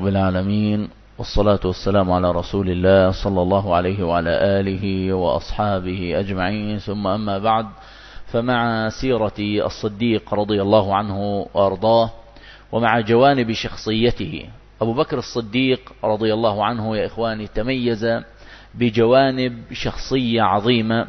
رب العالمين، والصلاة والسلام على رسول الله صلى الله عليه وعلى آله وأصحابه أجمعين، ثم أما بعد، فمع سيرة الصديق رضي الله عنه وأرضاه ومع جوانب شخصيته، أبو بكر الصديق رضي الله عنه يا إخواني تميز بجوانب شخصية عظيمة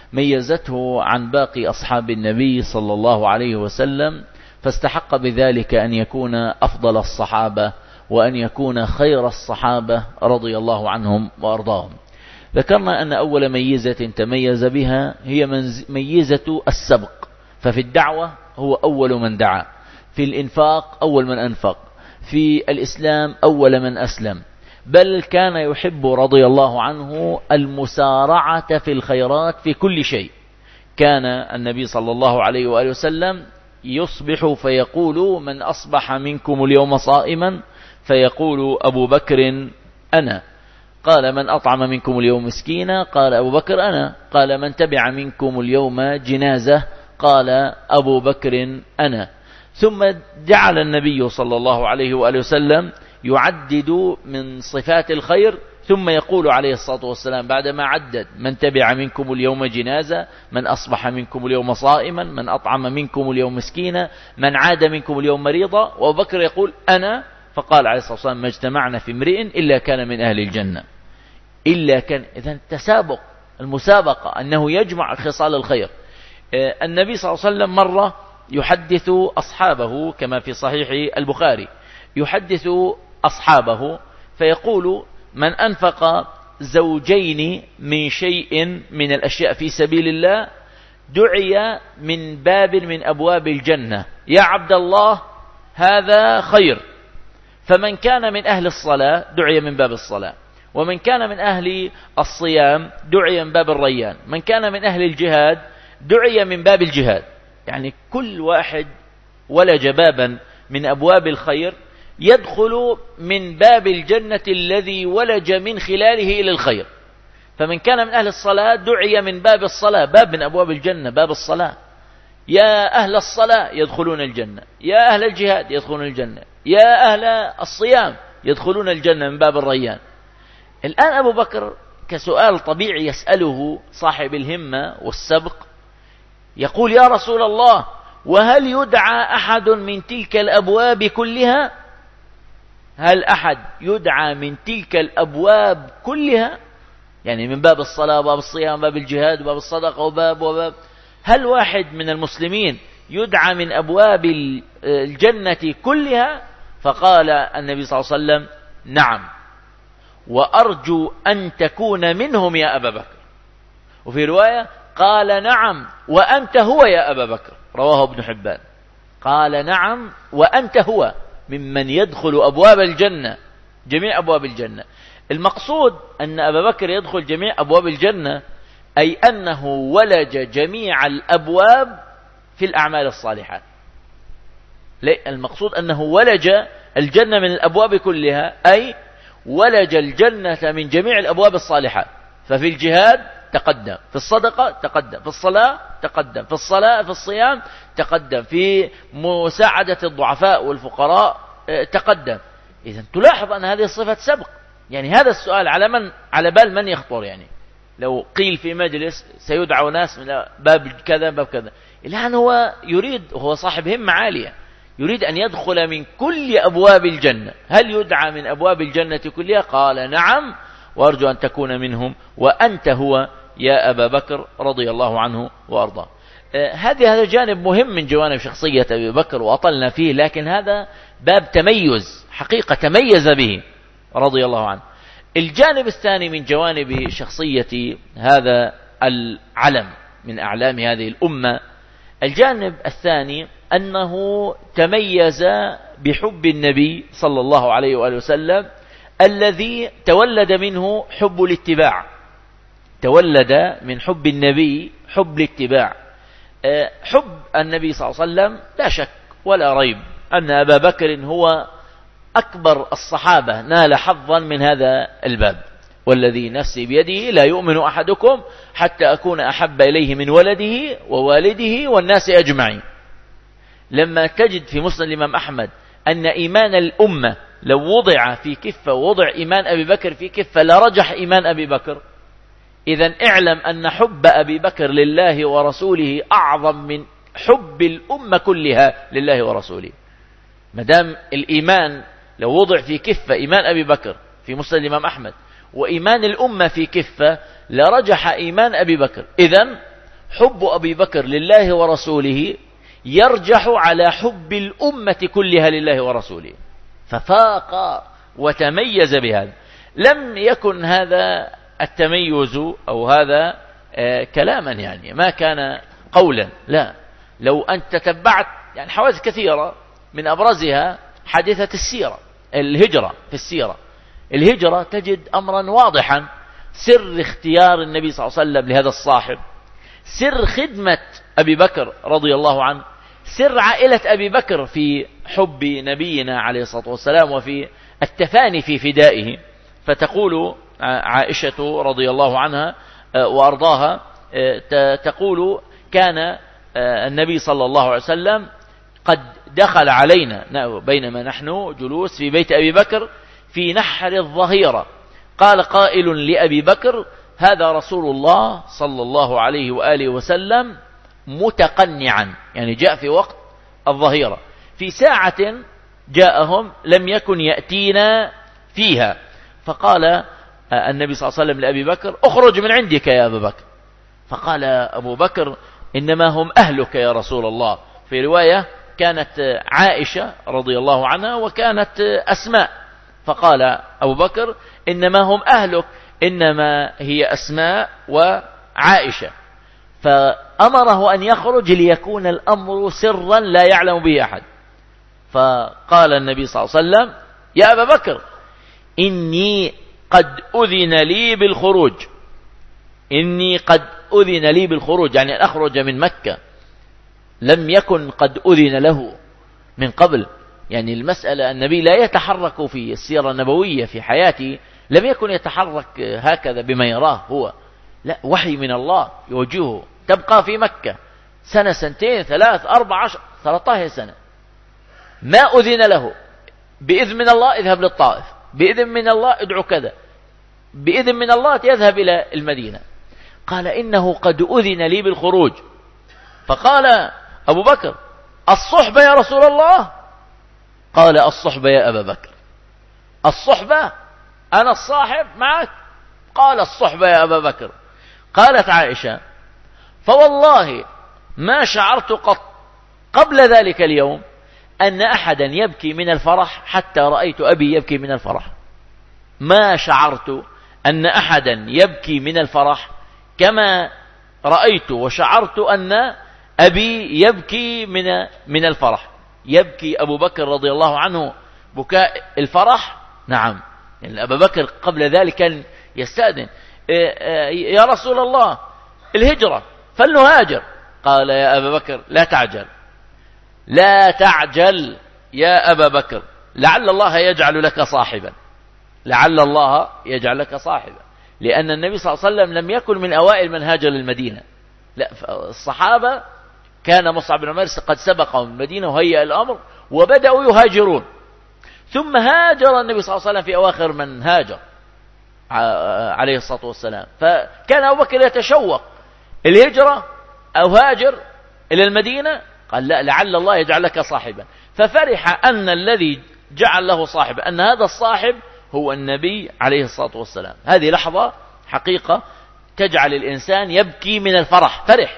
ميزته عن باقي أصحاب النبي صلى الله عليه وسلم، فاستحق بذلك أن يكون أفضل الصحابة وأن يكون خير الصحابة رضي الله عنهم وأرضاهم. ذكرنا أن أول ميزة تميز بها هي ميزة السبق، ففي الدعوة هو أول من دعا، في الإنفاق أول من أنفق، في الإسلام أول من أسلم، بل كان يحب رضي الله عنه المسارعة في الخيرات في كل شيء. كان النبي صلى الله عليه وآله وسلم يصبح فيقول: من أصبح منكم اليوم صائما؟ فيقول أبو بكر: أنا. قال: من أطعم منكم اليوم مسكينا؟ قال أبو بكر: أنا. قال: من تبع منكم اليوم جنازة؟ قال أبو بكر: أنا. ثم جعل النبي صلى الله عليه وآله وسلم يعدد من صفات الخير، ثم يقول عليه الصلاة والسلام بعدما عدد: من تبع منكم اليوم جنازة، من أصبح منكم اليوم صائما، من أطعم منكم اليوم مسكينا، من عاد منكم اليوم مريضا، وأبو بكر يقول: أنا. فقال عليه الصلاة والسلام: ما اجتمعنا في امرئ إلا كان من أهل الجنة. إلا كان، إذن التسابق، المسابقة، أنه يجمع خصال الخير. النبي صلى الله عليه وسلم مرة يحدث أصحابه كما في صحيح البخاري، يحدث أصحابه فيقول: من أنفق زوجين من شيء من الأشياء في سبيل الله دعي من باب من أبواب الجنة، يا عبد الله هذا خير. فمن كان من أهل الصلاة دعي من باب الصلاة، ومن كان من أهل الصيام دعي من باب الريان، من كان من أهل الجهاد دعي من باب الجهاد. يعني كل واحد ولج بابا من أبواب الخير يدخل من باب الجنة الذي ولج من خلاله إلى الخير. فمن كان من أهل الصلاة دعي من باب الصلاة، باب من أبواب الجنة، باب الصلاة. يا أهل الصلاة يدخلون الجنة، يا أهل الجهاد يدخلون الجنة، يا أهل الصيام يدخلون الجنة من باب الريان. الآن أبو بكر كسؤال طبيعي يسأله صاحب الهمة والسبق، يقول: يا رسول الله، وهل يدعى أحد من تلك الأبواب كلها؟ هل أحد يدعى من تلك الأبواب كلها؟ يعني من باب الصلاة وباب الصيام وباب الجهاد وباب الصدقة وباب، هل واحد من المسلمين يدعى من أبواب الجنة كلها؟ فقال النبي صلى الله عليه وسلم: نعم، وأرجو أن تكون منهم يا أبا بكر. وفي رواية قال: نعم وأنت هو يا أبا بكر، رواه ابن حبان. قال: نعم وأنت هو ممن يدخل أبواب الجنة، جميع أبواب الجنة. المقصود أن أبا بكر يدخل جميع أبواب الجنة، أي أنه ولج جميع الأبواب في الأعمال الصالحات. المقصود أنه ولج الجنة من الأبواب كلها، أي ولج الجنة من جميع الأبواب الصالحات. ففي الجهاد تقدم، في الصدقة تقدم، في الصلاة تقدم، في الصلاة، في الصيام تقدم، في مساعدة الضعفاء والفقراء تقدم. إذن تلاحظ أن هذه صفة سبق. يعني هذا السؤال على بال من يخطر؟ يعني لو قيل في مجلس سيدعو ناس من باب كذا باب كذا، الآن هو يريد، وهو صاحب همة عالية، يريد أن يدخل من كل أبواب الجنة. هل يدعى من أبواب الجنة كلها؟ قال: نعم، وأرجو أن تكون منهم، وأنت هو يا أبا بكر رضي الله عنه وأرضاه. هذا جانب مهم من جوانب شخصية أبي بكر وأطلنا فيه، لكن هذا باب تميز، حقيقة تميز به رضي الله عنه. الجانب الثاني من جوانب شخصية هذا العلم من أعلام هذه الأمة، الجانب الثاني أنه تميز بحب النبي صلى الله عليه وآله وسلم، الذي تولد منه حب الاتباع. تولد من حب النبي حب الاتباع. حب النبي صلى الله عليه وسلم لا شك ولا ريب أن أبا بكر هو أكبر الصحابة نال حظا من هذا الباب. والذي نفسي بيده لا يؤمن أحدكم حتى أكون أحب إليه من ولده ووالده والناس أجمعين. لما تجد في مسند الإمام أحمد أن إيمان الأمة لو وضع في كفة ووضع إيمان أبي بكر في كفة لرجح إيمان أبي بكر. إذن اعلم أن حب أبي بكر لله ورسوله أعظم من حب الأمة كلها لله ورسوله. مدام الإيمان لو وضع في كفة إيمان أبي بكر في مسند الإمام أحمد وإيمان الأمة في كفة لرجح إيمان أبي بكر. إذن حب أبي بكر لله ورسوله يرجح على حب الأمة كلها لله ورسوله، ففاق وتميز بهذا. لم يكن هذا التميز أو هذا كلاما، يعني ما كان قولا، لا. لو أن تتبعت يعني حوادث كثيرة من أبرزها حادثة السيرة، الهجرة في السيرة، الهجرة تجد أمرا واضحا، سر اختيار النبي صلى الله عليه وسلم لهذا الصاحب، سر خدمة أبي بكر رضي الله عنه، سر عائلة أبي بكر في حب نبينا عليه الصلاة والسلام وفي التفاني في فدائه. فتقول عائشة رضي الله عنها وأرضاها تقول كان النبي صلى الله عليه وسلم قد دخل علينا بينما نحن جلوس في بيت أبي بكر في نحر الظهيرة، قال قائل لأبي بكر: هذا رسول الله صلى الله عليه وآله وسلم متقنعا، يعني جاء في وقت الظهيرة، في ساعة جاءهم لم يكن يأتينا فيها. فقال النبي صلى الله عليه وسلم لأبي بكر: اخرج من عندك يا أبا بكر. فقال أبو بكر: إنما هم أهلك يا رسول الله. في رواية كانت عائشة رضي الله عنها وكانت أسماء، فقال أبو بكر: إنما هم أهلك، إنما هي أسماء وعائشة. فأمره أن يخرج ليكون الأمر سرا لا يعلم به أحد. فقال النبي صلى الله عليه وسلم: يا أبا بكر، إني قد أذن لي بالخروج، إني قد أذن لي بالخروج، يعني أن أخرج من مكة، لم يكن قد أذن له من قبل. يعني المسألة النبي لا يتحرك في السيرة النبوية في حياته، لم يكن يتحرك هكذا بما يراه هو، لا، وحي من الله يوجهه. تبقى في مكة سنة، سنتين، 3، 4، 10، 13 سنة، ما أذن له. بإذن من الله اذهب للطائف، بإذن من الله ادعو كذا، بإذن من الله يذهب إلى المدينة. قال: إنه قد أذن لي بالخروج. فقال أبو بكر: الصحبة يا رسول الله؟ قال: الصحبة يا أبا بكر. الصحبة؟ أنا الصاحب معك؟ قال: الصحبة يا أبا بكر. قالت عائشة: فوالله ما شعرت قط قبل ذلك اليوم أن أحدا يبكي من الفرح حتى رأيت أبي يبكي من الفرح. ما شعرت أن أحدا يبكي من الفرح كما رأيت وشعرت أن أبي يبكي من الفرح. يبكي أبو بكر رضي الله عنه بكاء الفرح. نعم، يعني أبو بكر قبل ذلك كان يستأذن: يا رسول الله الهجرة فلنهاجر. قال: يا أبا بكر لا تعجل، لا تعجل يا أبا بكر، لعل الله يجعل لك صاحبا، لعل الله يجعل لك صاحبا. لأن النبي صلى الله عليه وسلم لم يكن من أوائل من هاجر للمدينة، لا، الصحابة كان مصعب بن عمير قد سبقهم المدينة وهيأ الأمر وبدأوا يهاجرون، ثم هاجر النبي صلى الله عليه وسلم في أواخر من هاجر عليه الصلاة والسلام. فكان أبو بكر يتشوق الهجرة أو هاجر إلى المدينة، قال: لا، لعل الله يجعل لك صاحبا. ففرح أن الذي جعل له صاحبا أن هذا الصاحب هو النبي عليه الصلاة والسلام. هذه لحظة حقيقة تجعل الإنسان يبكي من الفرح، فرح.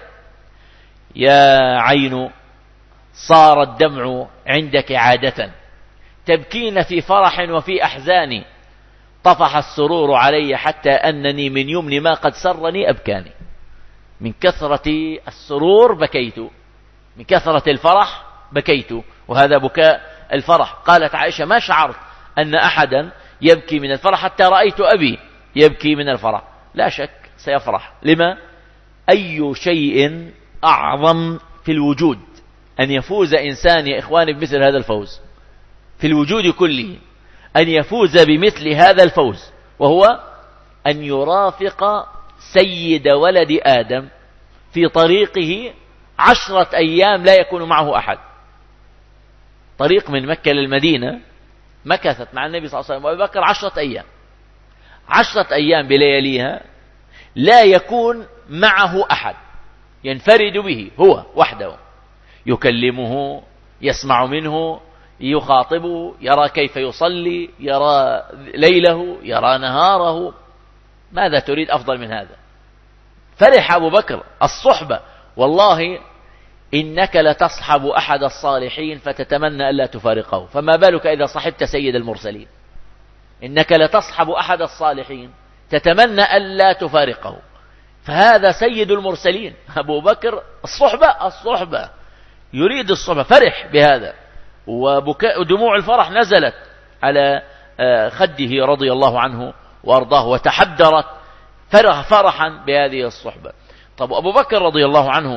يا عين صار الدمع عندك عادة، تبكين في فرح وفي أحزان، طفح السرور علي حتى أنني من يمن ما قد سرني أبكاني. من كثرة السرور بكيت، من كثرة الفرح بكيت، وهذا بكاء الفرح. قالت عائشة: ما شعرت أن أحدا يبكي من الفرح حتى رأيت أبي يبكي من الفرح. لا شك سيفرح. لما؟ أي شيء أعظم في الوجود أن يفوز إنسان يا إخواني بمثل هذا الفوز في الوجود كله، أن يفوز بمثل هذا الفوز، وهو أن يرافق سيد ولد آدم في طريقه 10 أيام لا يكون معه أحد. طريق من مكة للمدينة مكثت مع النبي صلى الله عليه وسلم وأبي بكر 10 أيام، 10 أيام بلياليها، لا يكون معه أحد، ينفرد به هو وحده، يكلمه، يسمع منه، يخاطبه، يرى كيف يصلي، يرى ليله، يرى نهاره. ماذا تريد أفضل من هذا؟ فرح أبو بكر الصحبة. والله إنك لتصحب أحد الصالحين فتتمنى ألا تفارقه، فما بالك إذا صحبت سيد المرسلين؟ إنك لتصحب أحد الصالحين تتمنى ألا تفارقه، فهذا سيد المرسلين أبو بكر. الصحبة يريد الصحبة، فرح بهذا، وبكاء ودموع الفرح نزلت على خده رضي الله عنه وأرضاه، وتحدرت فرحا بهذه الصحبة. طب أبو بكر رضي الله عنه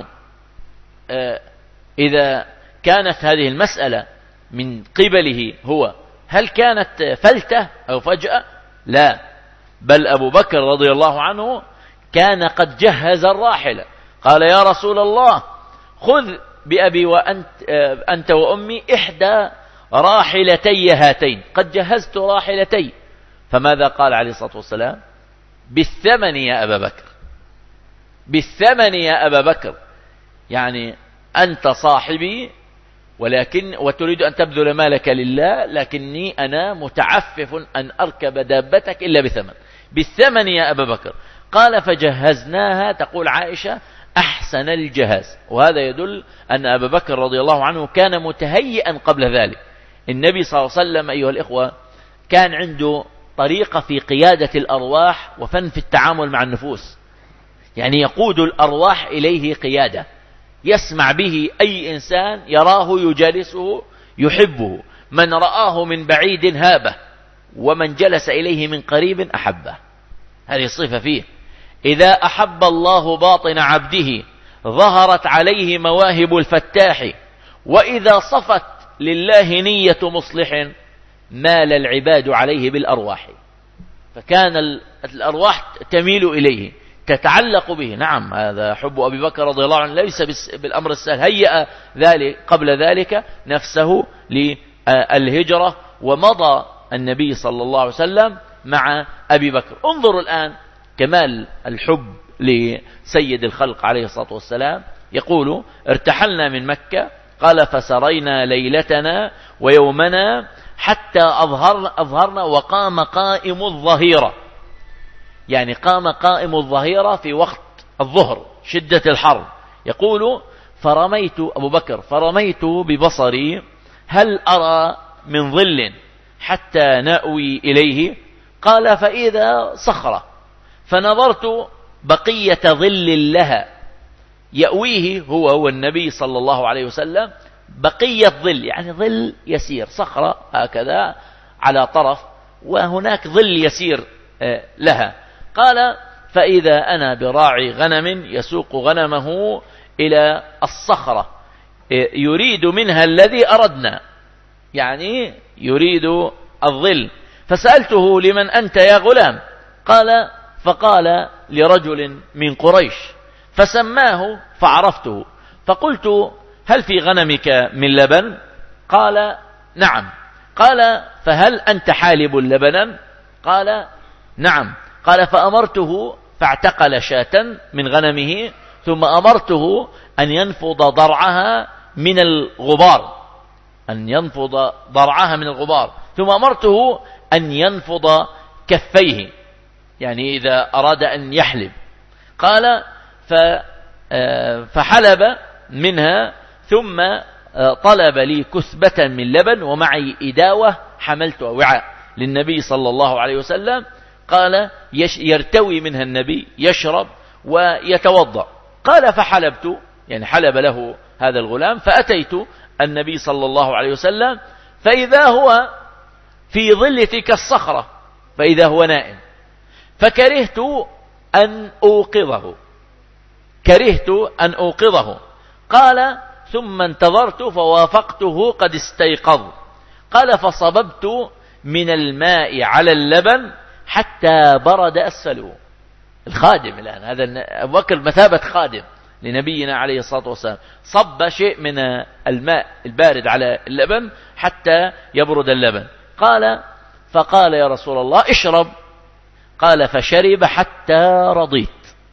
إذا كانت هذه المسألة من قبله هو، هل كانت فلتة أو فجأة؟ لا، بل أبو بكر رضي الله عنه كان قد جهز الراحلة. قال يا رسول الله خذ بأبي وأنت وأمي إحدى راحلتي هاتين، قد جهزت راحلتي. فماذا قال عليه الصلاة والسلام؟ بالثمن يا أبا بكر، بالثمن يا أبا بكر، يعني أنت صاحبي وتريد أن تبذل مالك لله، لكني أنا متعفف أن أركب دابتك إلا بثمن، بالثمن يا أبا بكر. قال فجهزناها، تقول عائشة أحسن الجهاز. وهذا يدل أن أبا بكر رضي الله عنه كان متهيئا قبل ذلك. النبي صلى الله عليه وسلم أيها الإخوة كان عنده طريقة في قيادة الأرواح وفن في التعامل مع النفوس، يعني يقود الأرواح إليه قيادة، يسمع به أي إنسان يراه يجالسه يحبه، من رآه من بعيد هابه، ومن جلس إليه من قريب أحبه. هذه الصفة فيه. إذا أحب الله باطن عبده ظهرت عليه مواهب الفتاح، وإذا صفت لله نية مصلح مال العباد عليه بالأرواح. فكان الأرواح تميل إليه، تتعلق به. نعم، هذا حب أبي بكر رضي الله عنه ليس بالأمر السهل. هيأ ذلك قبل ذلك نفسه للهجرة، ومضى النبي صلى الله عليه وسلم مع أبي بكر. انظروا الآن كمال الحب لسيد الخلق عليه الصلاة والسلام. يقول ارتحلنا من مكة، قال فسرينا ليلتنا ويومنا حتى أظهرنا وقام قائم الظهيرة، يعني قام قائم الظهيرة في وقت الظهر شدة الحر. يقول فرميت أبو بكر فرميت ببصري هل أرى من ظل حتى نأوي إليه؟ قال فإذا صخرة، فنظرت بقية ظل لها يأويه هو النبي صلى الله عليه وسلم، بقية ظل يعني ظل يسير، صخرة هكذا على طرف وهناك ظل يسير لها. قال فإذا أنا براعي غنم يسوق غنمه إلى الصخرة يريد منها الذي أردنا، يعني يريد الظل. فسألته لمن أنت يا غلام؟ فقال لرجل من قريش، فسماه فعرفته. فقلت هل في غنمك من لبن؟ قال نعم. قال فهل أنت حالب لبنا؟ قال نعم. قال فأمرته فاعتقل شاة من غنمه، ثم أمرته أن ينفض ضرعها من الغبار، ثم أمرته أن ينفض كفيه، يعني إذا أراد أن يحلب. قال فحلب منها، ثم طلب لي كثبة من لبن ومعي إداوة حملتها وعاء للنبي صلى الله عليه وسلم. قال يرتوي منها النبي، يشرب ويتوضأ. قال فحلبت، يعني حلب له هذا الغلام، فأتيت النبي صلى الله عليه وسلم فإذا هو في ظل تلك الصخرة، فإذا هو نائم، فكرهت أن أوقظه. قال ثم انتظرت فوافقته قد استيقظ. قال فصببت من الماء على اللبن حتى برد أسفله. الخادم الآن هذا أبو بكر مثابة خادم لنبينا عليه الصلاة والسلام، صب شيء من الماء البارد على اللبن حتى يبرد اللبن. فقال يا رسول الله اشرب. قال فشرب حتى رضيت.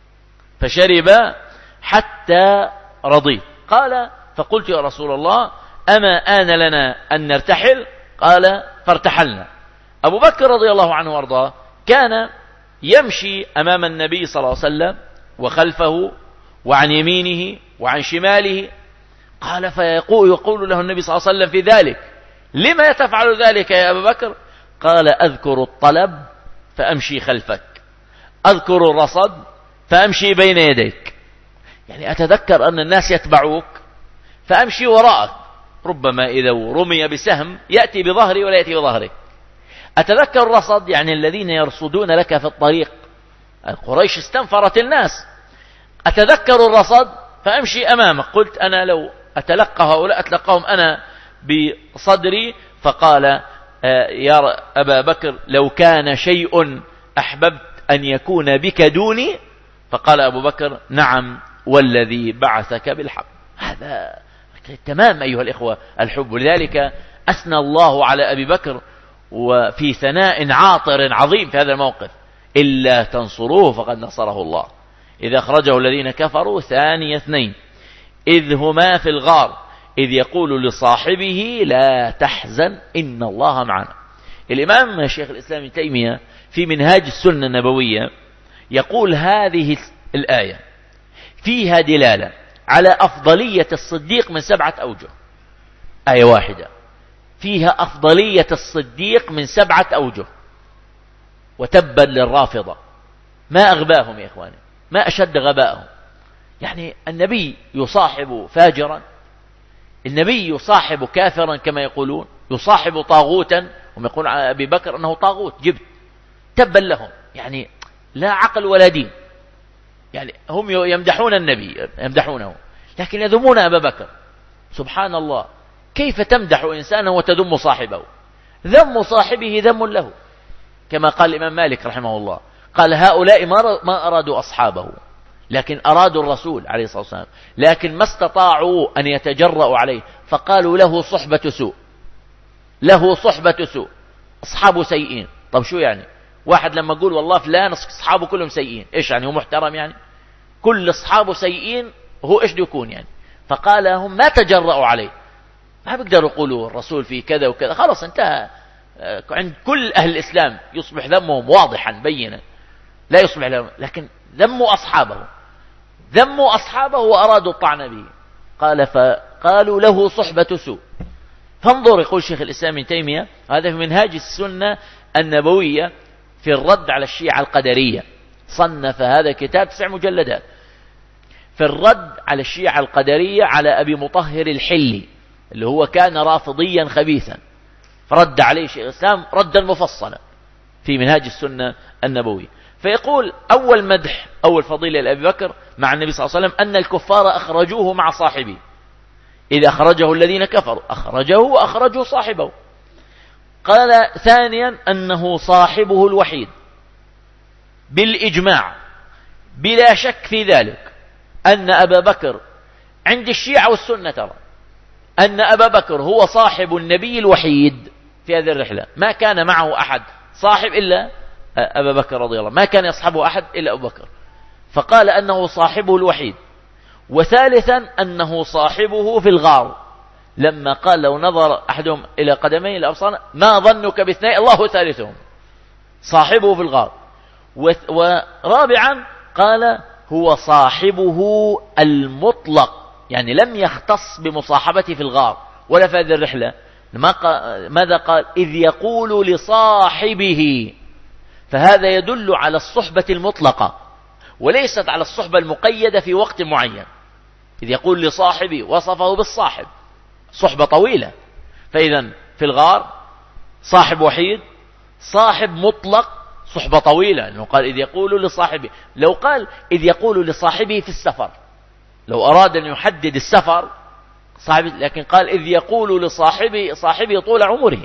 قال فقلت يا رسول الله أما آن لنا أن نرتحل؟ قال فارتحلنا. أبو بكر رضي الله عنه وارضاه كان يمشي أمام النبي صلى الله عليه وسلم وخلفه وعن يمينه وعن شماله. قال يقول له النبي صلى الله عليه وسلم في ذلك لما تفعل ذلك يا أبا بكر؟ قال أذكر الطلب فأمشي خلفك، أذكر الرصد فأمشي بين يديك. يعني أتذكر أن الناس يتبعوك فأمشي وراءك، ربما إذا رمي بسهم يأتي بظهري ولا يأتي بظهرك. أتذكر الرصد، يعني الذين يرصدون لك في الطريق، قريش استنفرت الناس. أتذكر الرصد فأمشي أمامك. قلت أنا لو أتلقى هؤلاء أتلقاهم أنا بصدري. فقال يا أبا بكر لو كان شيء أحببت أن يكون بك دوني. فقال أبو بكر نعم والذي بعثك بالحق. هذا تمام أيها الإخوة الحب. لذلك أثنى الله على أبي بكر وفي ثناء عاطر عظيم في هذا الموقف: إلا تنصروه فقد نصره الله إذا أخرجه الذين كفروا ثاني اثنين إذ هما في الغار إذ يقول لصاحبه لا تحزن إن الله معنا. الإمام شيخ الإسلام ابن تيمية في منهاج السنة النبوية يقول هذه الآية فيها دلالة على أفضلية الصديق من 7 أوجه. آية واحدة فيها أفضلية الصديق من 7 أوجه. وتبا للرافضة، ما أغباهم يا إخواني، ما أشد غباءهم. يعني النبي يصاحب فاجرا، النبي يصاحب كافرا كما يقولون، يصاحب طاغوتا، هم يقولون على أبي بكر أنه طاغوت جبت. تبا لهم، يعني لا عقل ولا دين. يعني هم يمدحون النبي يمدحونه لكن يذمون أبا بكر. سبحان الله، كيف تمدح إنسانا وتذم صاحبه؟ ذم صاحبه ذم له، كما قال الإمام مالك رحمه الله، قال هؤلاء ما أرادوا أصحابه لكن أرادوا الرسول عليه الصلاة والسلام، لكن ما استطاعوا أن يتجرؤوا عليه فقالوا له صحبة سوء، له صحبة سوء، أصحابه سيئين. طب شو يعني؟ واحد لما يقول والله فلان أصحابه كلهم سيئين، إيش يعني؟ هو محترم يعني؟ كل أصحابه سيئين، هو إيش يكون يعني؟ فقال هم ما تجرؤوا عليه، ما بيقدروا يقولوا الرسول في كذا وكذا، خلاص انتهى. عند كل أهل الإسلام يصبح ذمهم واضحا بينا، لا يصبح لهم، لكن ذموا أصحابه وأرادوا الطعن به. قال فقالوا له صحبة سوء. فانظر، يقول شيخ الإسلام ابن تيمية هذا في منهاج السنة النبوية في الرد على الشيعة القدرية، صنف هذا كتاب 9 مجلدات في الرد على الشيعة القدرية على أبي مطهر الحلي اللي هو كان رافضيا خبيثا، فرد عليه شيخ الإسلام ردا مفصلا في منهاج السنة النبوي. فيقول أول مدح، أول فضيلة لأبي بكر مع النبي صلى الله عليه وسلم أن الكفار أخرجوه مع صاحبه، إذا أخرجه الذين كفروا أخرجه وأخرجوا صاحبه. قال ثانيا أنه صاحبه الوحيد بالإجماع بلا شك في ذلك، أن أبا بكر عند الشيعة والسنة ترى أن أبا بكر هو صاحب النبي الوحيد في هذه الرحلة، ما كان معه أحد صاحب إلا أبا بكر رضي الله، ما كان يصحبه أحد إلا أبو بكر، فقال أنه صاحبه الوحيد. وثالثا أنه صاحبه في الغار، لما قال لو نظر أحدهم إلى قدمي الأبصار ما ظنك باثنين الله ثالثهم، صاحبه في الغار. ورابعا قال هو صاحبه المطلق، يعني لم يختص بمصاحبته في الغار ولا في هذه الرحلة. ماذا قال؟ إذ يقول لصاحبه، فهذا يدل على الصحبة المطلقة وليست على الصحبة المقيدة في وقت معين. إذ يقول لصاحبه وصفه بالصاحب، صحبة طويلة. فإذا في الغار صاحب وحيد، صاحب مطلق، صحبة طويلة، لأنه قال إذ يقول لصاحبه. لو قال إذ يقول لصاحبه في السفر، لو أراد أن يحدد السفر صاحب، لكن قال إذ يقول لصاحبه طول عمره.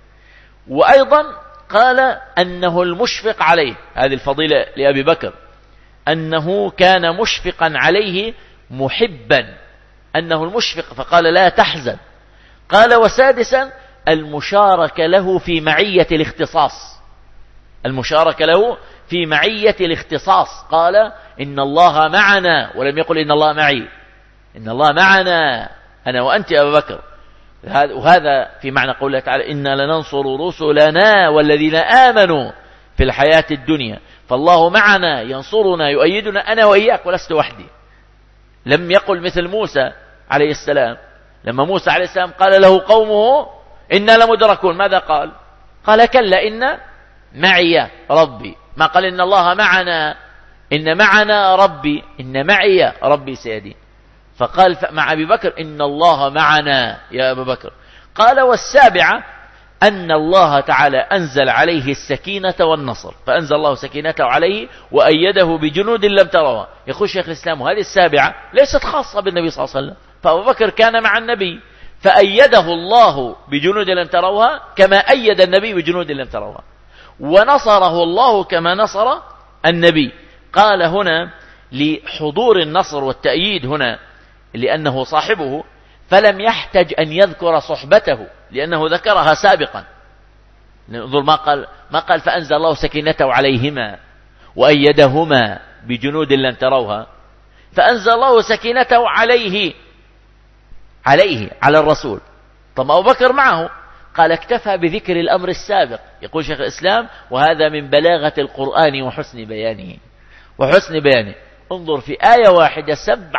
وأيضا قال أنه المشفق عليه، هذه الفضيلة لأبي بكر، أنه كان مشفقا عليه محبا، أنه المشفق، فقال لا تحزن. قال وسادسا المشاركة له في معية الاختصاص، المشاركة له في معية الاختصاص. قال إن الله معنا، ولم يقل إن الله معي، إن الله معنا أنا وأنت يا أبا بكر. وهذا في معنى قوله تعالى إنا لننصر رسلنا والذين آمنوا في الحياة الدنيا، فالله معنا ينصرنا يؤيدنا أنا وإياك ولست وحدي. لم يقل مثل موسى عليه السلام، لما موسى عليه السلام قال له قومه إنا لمدركون، ماذا قال؟ قال كلا إن معي ربي. ما قال إن الله معنا، إن معنا ربي، إن معي ربي سيدي. فقال مع أبي بكر إن الله معنا يا أبا بكر. قال والسابعة أن الله تعالى أنزل عليه السكينة والنصر، فأنزل الله سكينته عليه وأيده بجنود لم تروها. يقول شيخ الإسلام وهذه السابعة ليست خاصة بالنبي صلى الله عليه وسلم، فأبو بكر كان مع النبي فأيده الله بجنود لم تروها كما أيد النبي بجنود لم تروها، ونصره الله كما نصر النبي. قال هنا لحضور النصر والتأييد هنا لأنه صاحبه، فلم يحتج أن يذكر صحبته لأنه ذكرها سابقا. انظر ما قال فأنزل الله سكينته عليهما وأيدهما بجنود لم تروها، فأنزل الله سكينته عليه على الرسول. طب أبو بكر معه، قال اكتفى بذكر الأمر السابق. يقول شيخ الإسلام وهذا من بلاغة القرآن وحسن بيانه. انظر في آية واحدة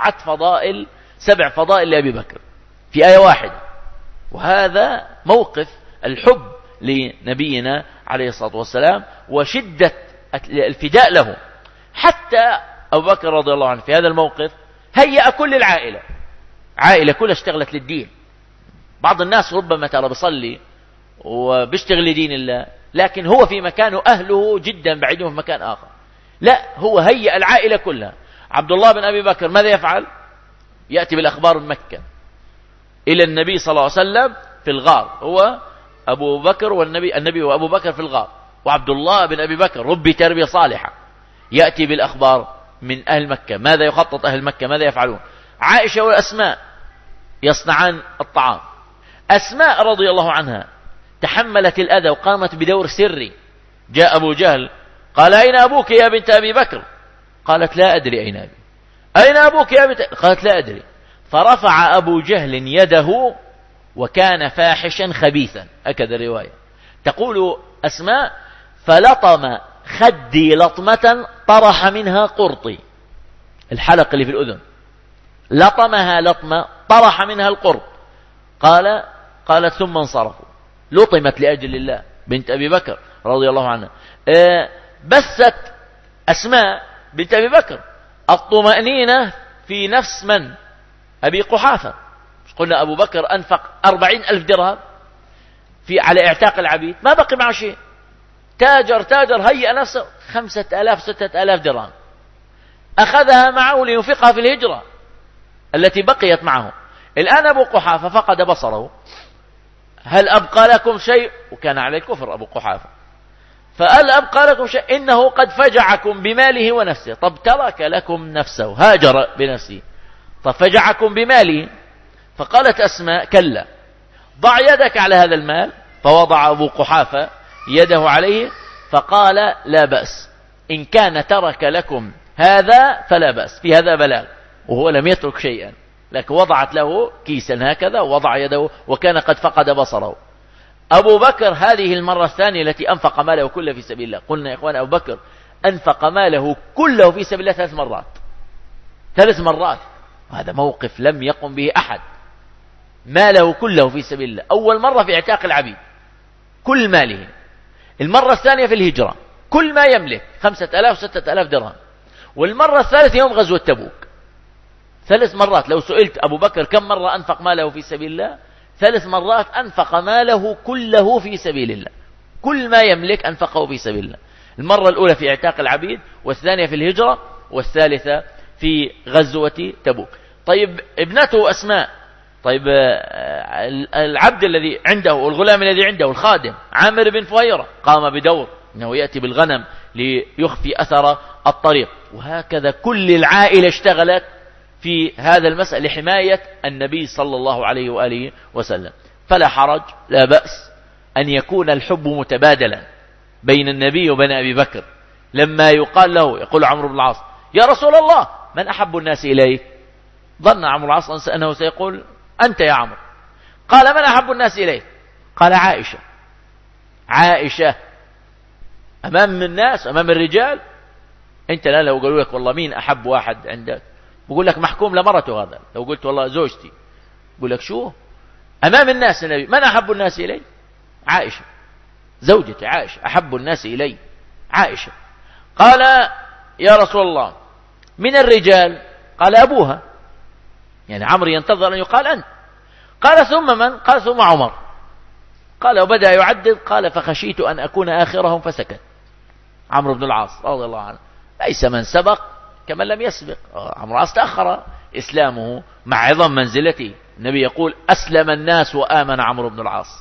7 فضائل لأبي بكر في آية واحدة، وهذا موقف الحب لنبينا عليه الصلاة والسلام وشدة الفداء له. حتى أبو بكر رضي الله عنه في هذا الموقف هيأ كل عائلة كلها اشتغلت للدين. بعض الناس ربما ترى بيصلي وبيشتغل لدين الله، لكن هو في مكانه أهله جدا بعيدهم في مكان آخر. لا، هو هيأ العائلة كلها. عبد الله بن أبي بكر ماذا يفعل؟ يأتي بالأخبار من مكة إلى النبي صلى الله عليه وسلم في الغار، هو أبو بكر والنبي وأبو بكر في الغار، وعبد الله بن أبي بكر ربي تربية صالحة يأتي بالأخبار من أهل مكة. ماذا يخطط أهل مكة؟ ماذا يفعلون؟ عائشة وأسماء يصنعان الطعام. أسماء رضي الله عنها تحملت الأذى وقامت بدور سري. جاء أبو جهل قال أين أبوك يا بنت أبي بكر؟ قالت لا أدري أين أبي. أين أبوك يا بنت؟ قالت لا أدري. فرفع أبو جهل يده وكان فاحشا خبيثا، هكذا الرواية. تقول أسماء فلطم خدي لطمة طرح منها قرطي، الحلق اللي في الأذن، لطمها لطمة طرح منها القرط. قالت ثم انصرفوا. لطمت لأجل الله بنت أبي بكر رضي الله عنها. بثت أسماء بنت أبي بكر الطمأنينة في نفس من؟ أبي قحافة. قلنا أبو بكر أنفق 40,000 درهم على اعتاق العبيد، ما بقي معه شيء. تاجر هيأ نفسه 5,000 6,000 درهم أخذها معه لينفقها في الهجرة التي بقيت معه. الآن أبو قحافة فقد بصره، هل أبقى لكم شيء؟ وكان على الكفر أبو قحافة. فهل أبقى لكم شيء؟ إنه قد فجعكم بماله ونفسه. طب ترك لكم نفسه، هاجر بنفسه، طب فجعكم بماله. فقالت أسماء كلا، ضع يدك على هذا المال. فوضع أبو قحافة يده عليه فقال لا بأس، إن كان ترك لكم هذا فلا بأس، في هذا بلاغ. وهو لم يترك شيئا، لكن وضعت له كيسا هكذا ووضع يده وكان قد فقد بصره. أبو بكر هذه المرة الثانية التي أنفق ماله كله في سبيل الله. قلنا يا إخوان أبو بكر أنفق ماله كله في سبيل الله 3 مرات. وهذا موقف لم يقم به أحد، ماله كله في سبيل الله. أول مرة في اعتاق العبيد كل ماله، المرة الثانية في الهجرة كل ما يملك 5,000 6,000 درهم، والمرة الثالثة يوم غزوة تبوك 3 مرات. لو سئلت أبو بكر كم مرة أنفق ماله في سبيل الله؟ 3 مرات أنفق ماله كله في سبيل الله، كل ما يملك أنفقه في سبيل الله. المرة الأولى في اعتاق العبيد، والثانية في الهجرة، والثالثة في غزوة تبوك. طيب ابنته أسماء، طيب العبد الذي عنده والغلام الذي عنده الخادم عامر بن فهيرة قام بدور أنه يأتي بالغنم ليخفي أثر الطريق. وهكذا كل العائلة اشتغلت في هذا المسألة لحماية النبي صلى الله عليه وآله وسلم. فلا حرج، لا بأس أن يكون الحب متبادلا بين النبي وبين أبي بكر. لما يقال له، يقول عمرو بن العاص: يا رسول الله، من أحب الناس إليك؟ ظن عمرو بن العاص أنه سيقول: أنت يا عمرو. قال: من أحب الناس إليك؟ قال: عائشة. عائشة أمام الناس، أمام الرجال. أنت لا، لو قالوا لك والله مين أحب واحد عندك، بقول لك محكوم لمرته هذا. لو قلت والله زوجتي، بقول لك شو؟ أمام الناس النبي: من أحب الناس إلي؟ عائشة. زوجتي عائشة أحب الناس إلي، عائشة. قال: يا رسول الله، من الرجال؟ قال: أبوها. يعني عمرو ينتظر أن يقال أنت. قال: ثم من؟ قال: ثم عمر. قال وبدأ يعدد، قال: فخشيت أن أكون آخرهم، فسكت. عمرو بن العاص رضي الله عنه ليس من سبق كمن لم يسبق. عمرو بن العاص تأخر إسلامه مع عظم منزلته. النبي يقول: أسلم الناس وآمن عمرو بن العاص.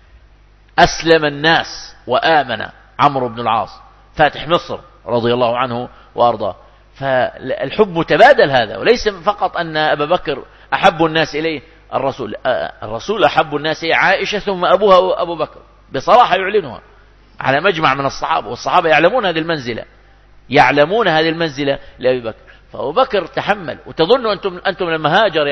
أسلم الناس وآمن عمرو بن العاص، فاتح مصر رضي الله عنه وأرضاه. فالحب متبادل هذا، وليس فقط أن أبا بكر أحب الناس إليه. الرسول أحب الناس إليه عائشة، ثم أبوها أبو بكر، بصراحة يعلنها على مجمع من الصحابة، والصحابة يعلمون هذه المنزلة، يعلمون هذه المنزلة لأبي بكر. فأبو بكر تحمل. وتظنوا أنتم لما هاجر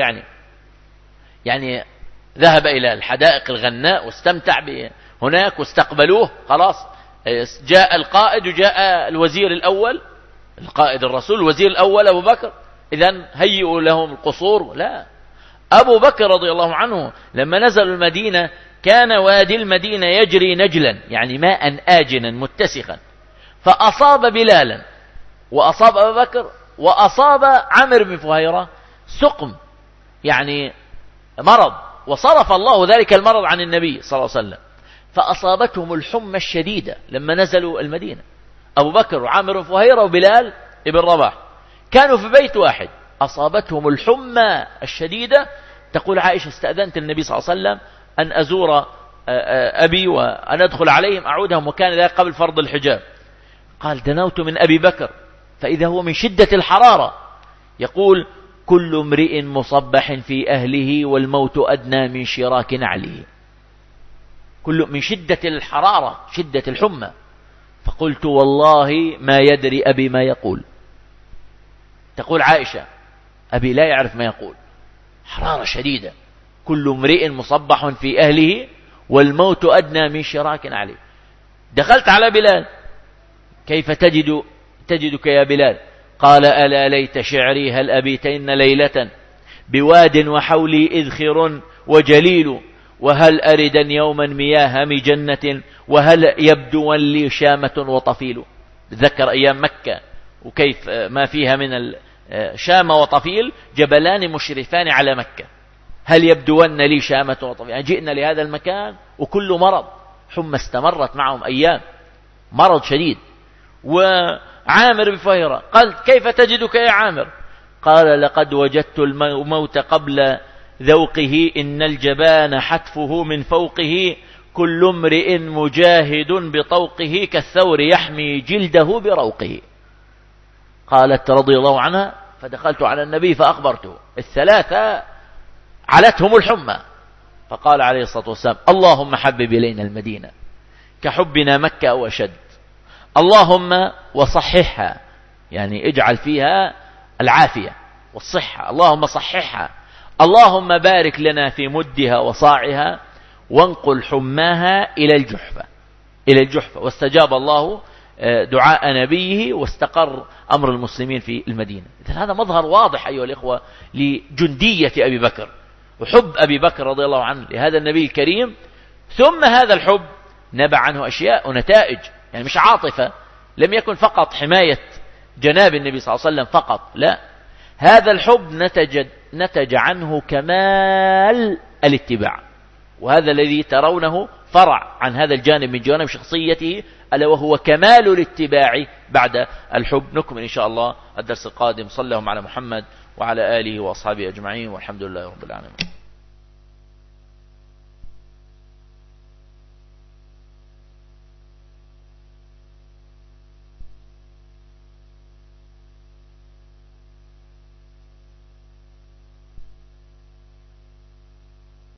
يعني ذهب إلى الحدائق الغناء واستمتع هناك واستقبلوه، خلاص جاء القائد وجاء الوزير الأول، القائد الرسول، الوزير الأول أبو بكر، إذن هيئوا لهم القصور. لا، أبو بكر رضي الله عنه لما نزلوا المدينة كان وادي المدينة يجري نجلا، يعني ماء آجنا متسخا، فأصاب بلالا وأصاب أبو بكر وأصاب عامر بن فهيرة سقم، يعني مرض، وصرف الله ذلك المرض عن النبي صلى الله عليه وسلم. فأصابتهم الحمى الشديدة لما نزلوا المدينة. أبو بكر وعامر بن فهيرة وبلال ابن رباح كانوا في بيت واحد، أصابتهم الحمى الشديدة. تقول عائشة: استأذنت النبي صلى الله عليه وسلم أن أزور أبي وأن أدخل عليهم أعودهم، وكان ذلك قبل فرض الحجاب. قال: دنوت من أبي بكر فإذا هو من شدة الحرارة يقول: كل امرئ مصبح في أهله والموت أدنى من شراك نعله. كل من شدة الحرارة، شدة الحمى. فقلت: والله ما يدري أبي ما يقول. تقول عائشة: أبي لا يعرف ما يقول، حرارة شديدة. كل امرئ مصبح في أهله والموت أدنى من شراك عليه. دخلت على بلال: كيف تجدك يا بلال؟ قال: ألا ليت شعري هل أبيتين ليلة بواد وحولي إذخر وجليل، وهل أردا يوما مياه مجنة، وهل يبدو لي شامة وطفيل. ذكر أيام مكة وكيف ما فيها من شامة وطفيل، جبلان مشرفان على مكة. هل يبدون لي شامة وطفيل، يعني جئنا لهذا المكان وكل مرض، حمى استمرت معهم أيام، مرض شديد. وعامر بفهيرة قال: كيف تجدك يا عامر؟ قال: لقد وجدت الموت قبل ذوقه، إن الجبان حتفه من فوقه، كل امرئ مجاهد بطوقه، كالثور يحمي جلده بروقه. قالت رضي الله عنها: فدخلت على النبي فأخبرته. الثلاثة علتهم الحمى، فقال عليه الصلاة والسلام: اللهم حبب إلينا المدينة كحبنا مكة أو أشد، اللهم وصححها، يعني اجعل فيها العافية والصحة، اللهم صححها، اللهم بارك لنا في مدها وصاعها، وانقل حماها إلى الجحفة. واستجاب الله دعاء نبيه واستقر أمر المسلمين في المدينة. هذا مظهر واضح أيها الإخوة لجندية أبي بكر وحب أبي بكر رضي الله عنه لهذا النبي الكريم. ثم هذا الحب نبع عنه أشياء ونتائج، يعني مش عاطفة، لم يكن فقط حماية جناب النبي صلى الله عليه وسلم فقط، لا، هذا الحب نتج عنه كمال الاتباع، وهذا الذي ترونه فرع عن هذا الجانب من جوانب شخصيته، ألا وهو كمال الاتباع بعد الحب. نكمل إن شاء الله الدرس القادم. صلى الله على محمد وعلى آله وأصحابه أجمعين، والحمد لله رب العالمين.